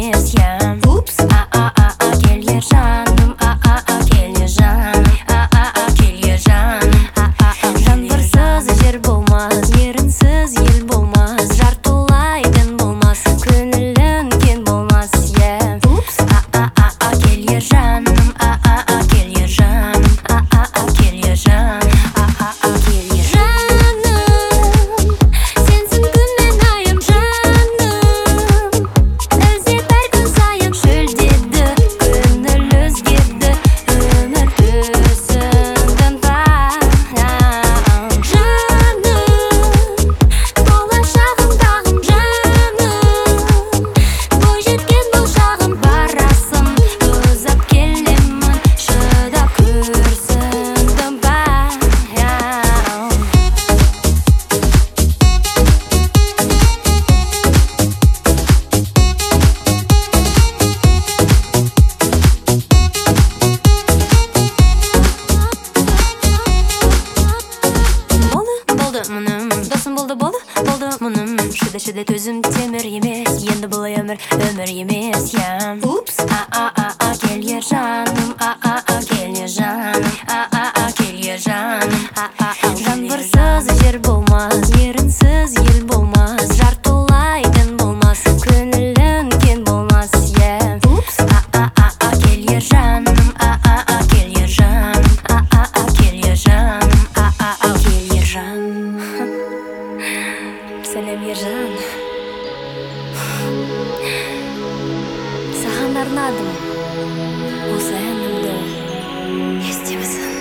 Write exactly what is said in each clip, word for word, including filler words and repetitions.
емес, я. Упс, а-а-а-а, келе жаным, а-а-а, келе жаным, а-а-а, келе жаным, а-а-а. Жаңбырсыз жер болмас, ерінсіз ел болмас, жартылай дін болмас, көңілің кең болмас, я. Упс, а-а-а-а, келе жаным, а-а-а, келе жаным, а-а-а, келе жаным, а-а-а, келе жаным. Сенсің күн мен айым жаным, іздеп әр күн сайын шөлдеді, көңіл өзгерді, өмір түсіндің ба жаным, болашағым тағым жаным, бойжеткен бұл шағым барасың, ұзап келемін, шыдап күрсіндің ба Болды, болды мұным, досым болды, болды, болды мұным. Шыды-шыды төзім темір емес, енді бұл өмір, өмір емес, я. Упс, а-а-а-а, келе жаным, а-а-а, келе жаным, а-а-а, келе жаным, а-а-а. Жаңбырсыз жер болмас, ерінсіз ел болмас, жартылай дін болмас, көңілің кең болмас, я. Упс, а-а-а-а, келе жаным, а-а-а, келе жаным, а-а-а, келе жаным, а-а-а, келе жаным. Сәлем, ержан. Саған арнадым осы әнімді, естимісің?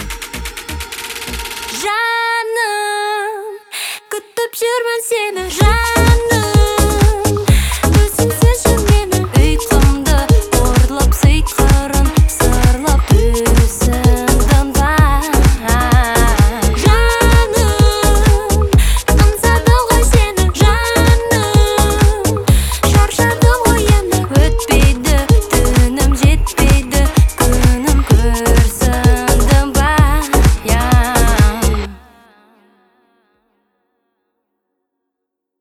Жаным, күтіп жүрмін сені, жаным.